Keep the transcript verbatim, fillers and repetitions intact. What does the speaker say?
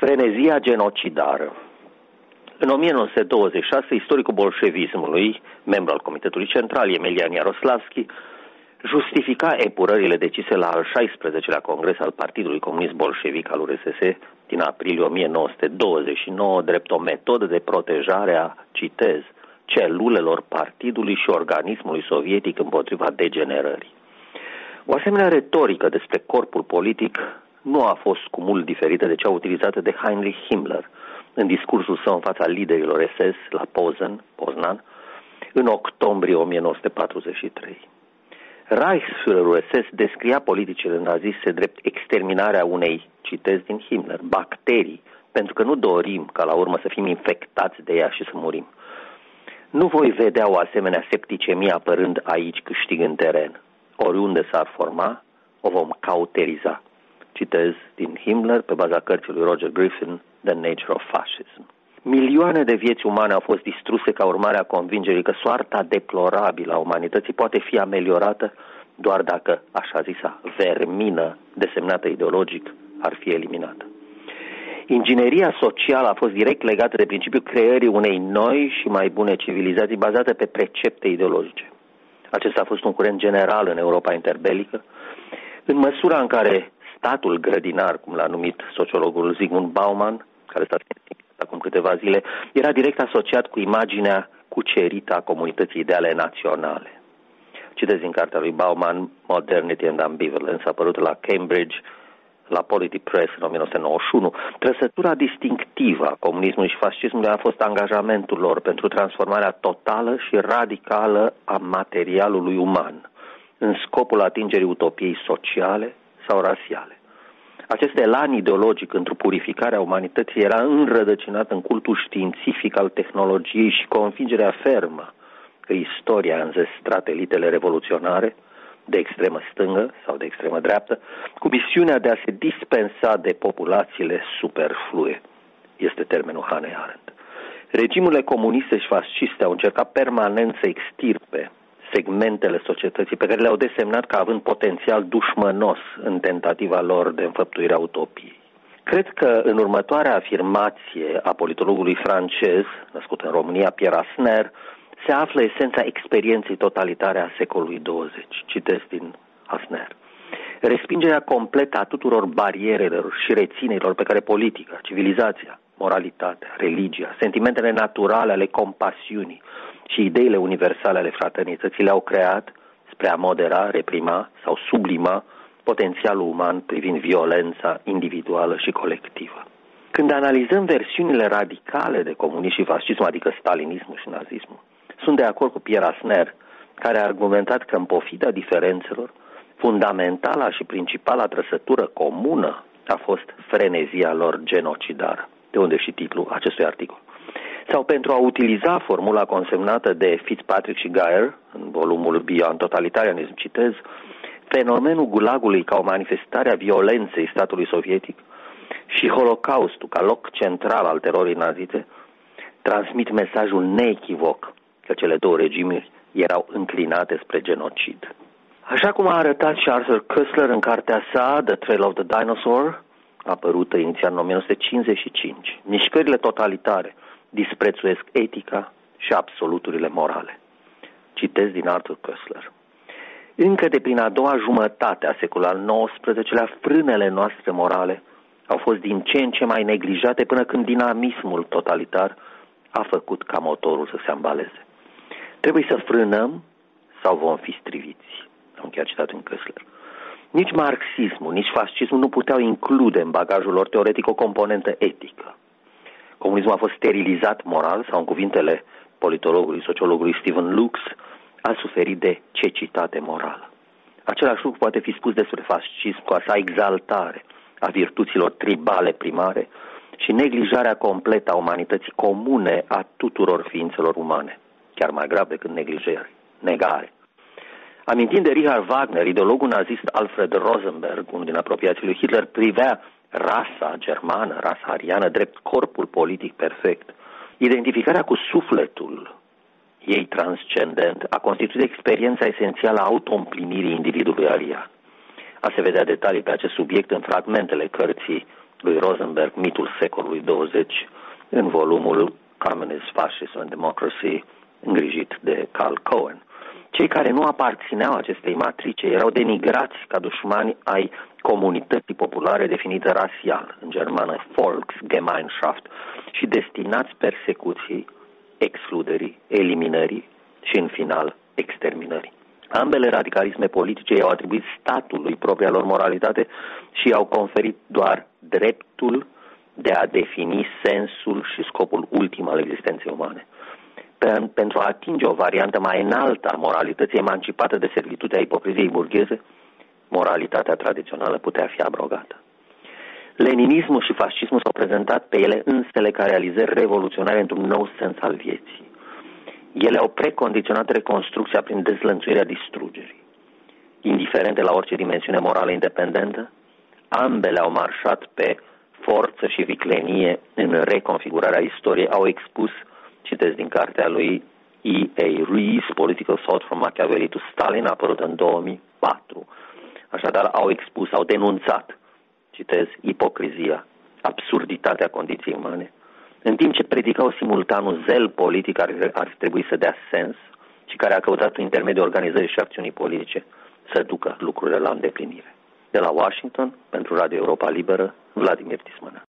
Frenezia genocidară. În o mie nouă sute douăzeci și șase, istoricul bolșevismului, membru al Comitetului Central, Emelian Iaroslavski, justifica epurările decise la al șaisprezecelea congres al Partidului Comunist Bolșevic al U R S S din aprilie o mie nouă sute douăzeci și nouă drept o metodă de protejare a, citez, celulelor partidului și organismului sovietic împotriva degenerării. O asemenea retorică despre corpul politic nu a fost cu mult diferită de cea utilizată de Heinrich Himmler în discursul său în fața liderilor S S la Posen, Poznan, în octombrie o mie nouă sute patruzeci și trei. Reichsführerul S S descria politicile naziste drept exterminarea unei, citez din Himmler, bacterii, pentru că nu dorim ca la urmă să fim infectați de ea și să murim. Nu voi vedea o asemenea septicemie apărând aici câștigând teren. Oriunde s-ar forma, o vom cauteriza. Citez din Himmler pe baza cărții lui Roger Griffin, The Nature of Fascism. Milioane de vieți umane au fost distruse ca urmare a convingerii că soarta deplorabilă a umanității poate fi ameliorată doar dacă, așa zisa, vermină desemnată ideologic ar fi eliminată. Ingineria socială a fost direct legată de principiul creării unei noi și mai bune civilizații bazate pe precepte ideologice. Acesta a fost un curent general în Europa interbelică, în măsura în care statul grădinar, cum l-a numit sociologul Zygmunt Bauman, care s-a acum câteva zile, era direct asociat cu imaginea cucerită a comunității ideale naționale. Citez din cartea lui Bauman, Modernity and Ambivalence, apărută la Cambridge, la Polity Press în o mie nouă sute nouăzeci și unu. Trăsătura distinctivă a comunismului și fascismului a fost angajamentul lor pentru transformarea totală și radicală a materialului uman, în scopul atingerii utopiei sociale sau rasiale. Acest elan ideologic într-o purificare a umanității era înrădăcinat în cultul științific al tehnologiei și convingerea fermă că istoria a înzestrat elitele revoluționare de extremă stângă sau de extremă dreaptă cu misiunea de a se dispensa de populațiile superflue. Este termenul Hannah Arendt. Regimurile comuniste și fasciste au încercat permanent să extirpe segmentele societății pe care le-au desemnat ca având potențial dușmănos în tentativa lor de înfăptuire a utopiei. Cred că în următoarea afirmație a politologului francez, născut în România, Pierre Asner, se află esența experienței totalitare a secolului douăzeci. Citesc din Asner. Respingerea completă a tuturor barierelor și reținerilor pe care politica, civilizația, moralitatea, religia, sentimentele naturale ale compasiunii și ideile universale ale fraternității le-au creat spre a modera, reprima sau sublima potențialul uman privind violența individuală și colectivă. Când analizăm versiunile radicale de comunism și fascism, adică stalinismul și nazismul, sunt de acord cu Pierre Asner, care a argumentat că în pofida diferențelor, fundamentala și principala trăsătură comună a fost frenezia lor genocidară, de unde și titlul acestui articol. Sau pentru a utiliza formula consemnată de Fitzpatrick și Geyer în volumul Beyond Totalitarianism, citez, fenomenul gulagului ca o manifestare a violenței statului sovietic și Holocaustul ca loc central al terorii naziste transmit mesajul neechivoc că cele două regimuri erau înclinate spre genocid. Așa cum a arătat și Arthur Koestler în cartea sa The Trail of the Dinosaur, apărută inițial în o mie nouă sute cincizeci și cinci, mișcările totalitare disprețuiesc etica și absoluturile morale. Citez din Arthur Koestler. Încă de prin a doua jumătate a secolului al nouăsprezecelea, frânele noastre morale au fost din ce în ce mai neglijate până când dinamismul totalitar a făcut ca motorul să se ambaleze. Trebuie să frânăm sau vom fi striviți. Am încheiat citatul în Koestler. Nici marxismul, nici fascismul nu puteau include în bagajul lor teoretic o componentă etică. Comunismul a fost sterilizat moral sau, în cuvintele politologului, sociologului Stephen Lux, a suferit de cecitate morală. Același lucru poate fi spus despre fascism cu a sa exaltare a virtuților tribale primare și neglijarea completă a umanității comune a tuturor ființelor umane, chiar mai grav decât neglijare, negare. Amintind de Richard Wagner, ideologul nazist Alfred Rosenberg, unul din apropiații lui Hitler, privea rasa germană, rasa ariană, drept corpul politic perfect. Identificarea cu sufletul ei transcendent a constituit experiența esențială a auto-împlinirii individului arian. A se vedea detalii pe acest subiect în fragmentele cărții lui Rosenberg, Mitul secolului douăzeci, în volumul Communism, Fascism and Democracy, îngrijit de Carl Cohen. Cei care nu aparțineau acestei matrice erau denigrați ca dușmani ai comunității populare definită rasial, în germană Volksgemeinschaft, și destinați persecuției, excluderii, eliminării și, în final, exterminării. Ambele radicalisme politice i-au atribuit statului propria lor moralitate și i-au conferit doar dreptul de a defini sensul și scopul ultim al existenței umane. Pentru a atinge o variantă mai înaltă a moralității emancipată de servitutea ipocriziei burgheze, moralitatea tradițională putea fi abrogată. Leninismul și fascismul s-au prezentat pe ele însele ca realizări revoluționare într-un nou sens al vieții. Ele au precondiționat reconstrucția prin dezlănțuirea distrugerii. Indiferente la orice dimensiune morală independentă, ambele au marșat pe forță și viclenie în reconfigurarea istoriei, au expus, citesc din cartea lui E A. Rees, Political Thought from Machiavelli to Stalin, apărut în două mii patru. Așadar, au expus, au denunțat, citez, ipocrizia, absurditatea condiției umane, în timp ce predicau simultan un zel politic care ar trebui să dea sens și care a căutat prin intermediul organizării și acțiunii politice să ducă lucrurile la îndeplinire. De la Washington, pentru Radio Europa Liberă, Vladimir Tismana.